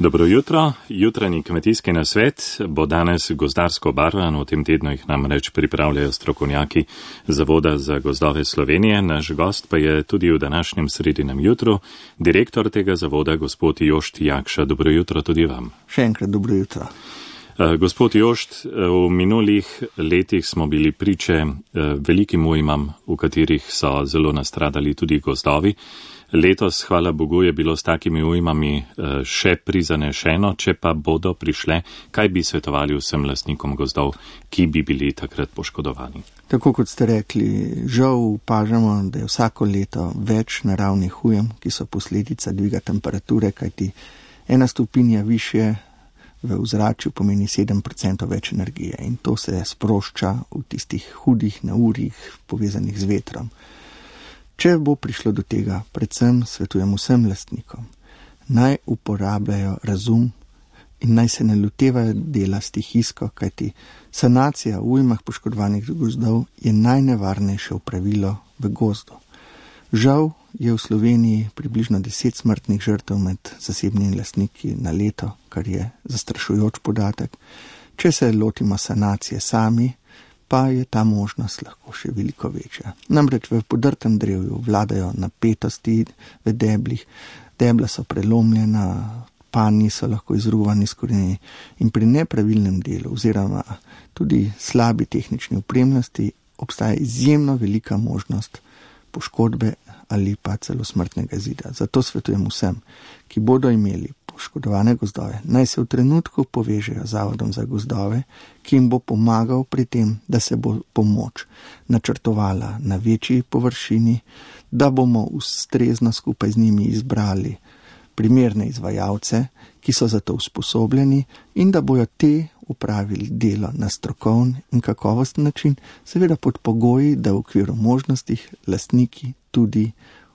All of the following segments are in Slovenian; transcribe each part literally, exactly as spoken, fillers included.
Dobro jutro. Jutranji kmetijski nasvet bo danes gozdarsko obarvan. V tem tednu jih namreč pripravljajo strokovnjaki Zavoda za gozdove Slovenije. Naš gost pa je tudi v današnjem sredinem jutru direktor tega zavoda, gospod Jošt Jakša. Dobro jutro tudi vam. Še enkrat dobro jutro. Gospod Jošt, v minulih letih smo bili priče velikim ujmam, v katerih so zelo nastradali tudi gozdovi. Letos, hvala Bogu, je bilo s takimi ujmami še prizanešeno, če pa bodo prišle, kaj bi svetovali vsem lastnikom gozdov, ki bi bili takrat poškodovani? Tako kot ste rekli, žal opažamo, da je vsako leto več naravnih ujem, ki so posledica dviga temperature, kajti ena stopinja višje v ozračju pomeni sedem procentov več energije in to se sprošča v tistih hudih neurjih povezanih z vetrom. Če bo prišlo do tega, predvsem svetujem vsem lastnikom, naj uporabljajo razum in naj se ne lotevajo dela stihijsko, kajti sanacija v ujmah poškodovanih gozdov je najnevarnejše opravilo v gozdu. Žal je v Sloveniji približno deset smrtnih žrtev med zasebnimi lastniki na leto, kar je zastrašujoč podatek. Če se lotimo sanacije sami, pa je ta možnost lahko še veliko večja. Namreč v podrtem drevju vladajo napetosti v deblih, debla so prelomljena, panji so lahko izruvani s koreni in pri nepravilnem delu oziroma tudi slabi tehnični opremljenosti obstaja izjemno velika možnost poškodbe ali pa celo smrtnega izida. Zato svetujem vsem, ki bodo imeli poškodovane gozdove, naj se v trenutku povežejo z Zavodom za gozdove, ki jim bo pomagal pri tem, da se bo pomoč načrtovala na večji površini, da bomo ustrezno skupaj z njimi izbrali primerne izvajalce, ki so za to usposobljeni in da bojo te upravili delo na strokovn in kakovosten način, seveda pod pogoji, da v okviru možnostih lastniki tudi,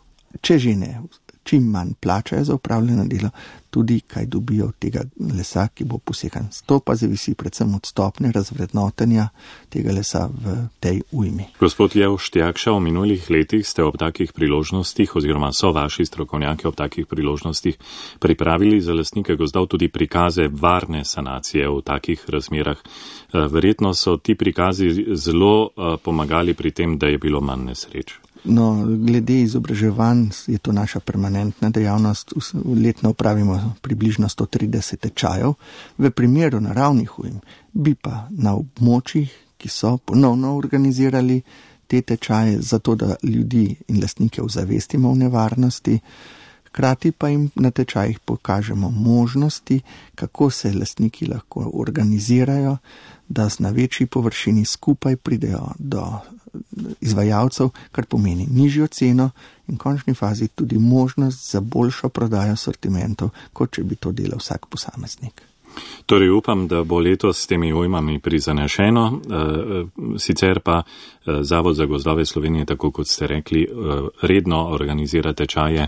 če že ne, čim manj plačajo za upravljeno delo, tudi kaj dobijo od tega lesa, ki bo posekan. To pa zavisi predvsem od stopnje razvrednotenja tega lesa v tej ujmi. Gospod Jošt Jakša, v minulih letih ste ob takih priložnostih oziroma so vaši strokovnjaki ob takih priložnostih pripravili za lastnike gozdov tudi prikaze varne sanacije v takih razmerah. Verjetno so ti prikazi zelo pomagali pri tem, da je bilo manj nesreč. No, glede izobraževanj je to naša permanentna dejavnost. Letno opravimo približno sto trideset tečajev. V primeru naravnih ujm bi pa na območjih, ki so ponovno organizirali te tečaje, zato da ljudi in lastnike ozavestimo v nevarnosti, hkrati pa jim na tečajih pokažemo možnosti, kako se lastniki lahko organizirajo, da na večji površini skupaj pridejo do izvajalcev, kar pomeni nižjo ceno in v končni fazi tudi možnost za boljšo prodajo sortimentov, kot če bi to delal vsak posameznik. Torej upam, da bo letos s temi ujmami prizanešeno, sicer pa Zavod za gozdove Slovenije, tako kot ste rekli, redno organizira tečaje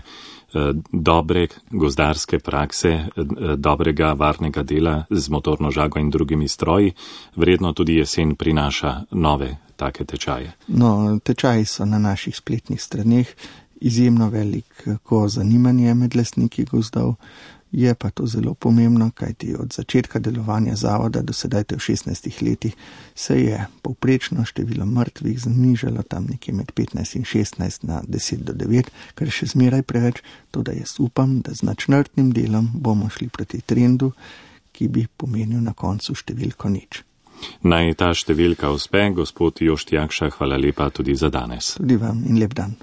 dobre gozdarske prakse, dobrega varnega dela z motorno žago in drugimi stroji. Vredno tudi jesen prinaša nove take tečaje. No, tečaji so na naših spletnih straneh, izjemno veliko zanimanje med lastniki gozdov. Je pa to zelo pomembno, kajti od začetka delovanja zavoda do sedaj v šestnajstih letih se je povprečno število mrtvih znižalo tam nekje med petnajst in šestnajst na deset do devet, kar je še zmeraj preveč, toda jaz upam, da z načrtnim delom bomo šli proti trendu, ki bi pomenil na koncu številko nič. Naj ta številka uspe, gospod Jošt Jakša, hvala lepa tudi za danes. Tudi vam in lep dan.